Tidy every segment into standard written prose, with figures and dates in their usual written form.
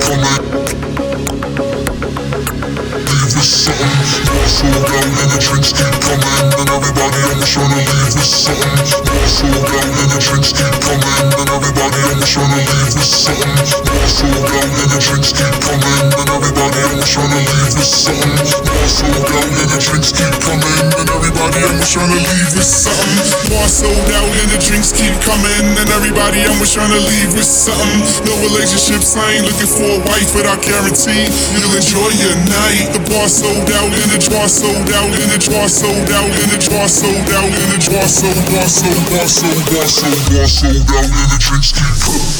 coming. Leave with something. Bar sold out and the drinks keep coming, and everybody almost tryna leave with something. Bar sold out and the drinks keep coming, and everybody almost tryna leave with something. Bar sold out and the drinks keep coming, and everybody almost tryna leave with something. Bar sold out and the drinks keep coming, and everybody almost tryna leave with something. Bar sold out and the drinks keep coming, and everybody almost tryna leave with something. No relationships, I ain't looking for a wife, but I guarantee you'll enjoy your night. The bar sold out and the bar sold out and the bar sold out and the bar sold out and the bar sold out and the drinks keep coming.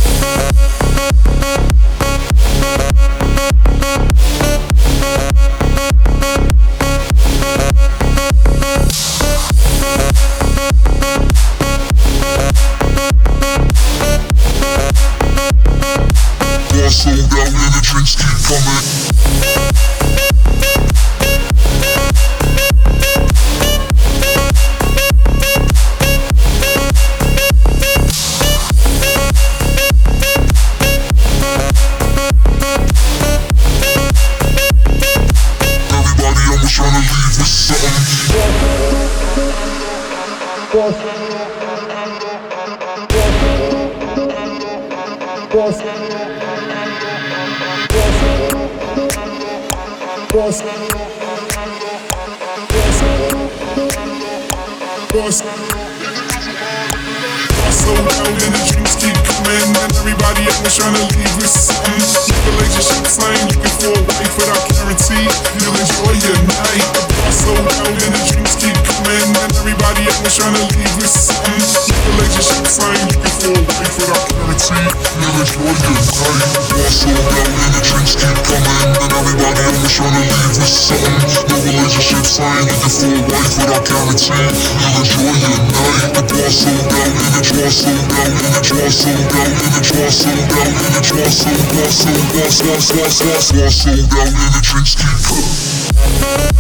Sold out and the drinks keep coming. Everybody almost tryna leave with something. Sold out and the drinks keep coming, and everybody almost tryna leave with something. Relationships, I ain't looking for a wife, but I guarantee you'll enjoy your night. The bar sold out and the drinks keep coming, and everybody almost tryna leave with something. Relationships, I ain't looking for a wife, but I guarantee you'll enjoy your night. The bar sold out and the drinks keep coming, and everybody almost tryna leave with something. No relationships, I ain't looking for a wife, but I guarantee you'll enjoy your night. The bar sold out and the bar sold out and the bar sold out and the bar sold out and the bar sold out and the drinks keep coming.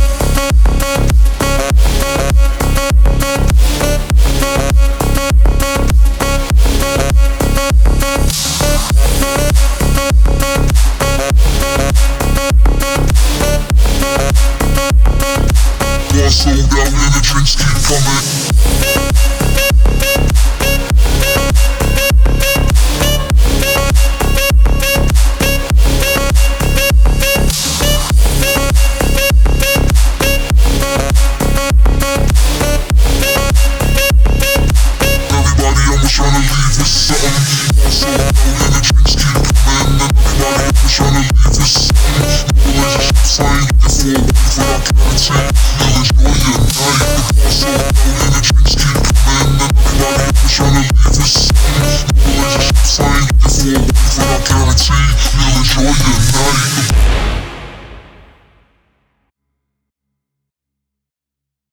Sold out and the drinks keep coming. Everybody almost tryna leave with something. Sold out and the drinks keep coming, and everybody almost tryna leave with something. Relationships, I ain't looking for a wife, but I guarantee you'll enjoy your night. The bar sold out and the drinks keep coming, and everybody almost tryna leave with something. Relationships, I ain't looking for a wife, but I guarantee you'll enjoy your night.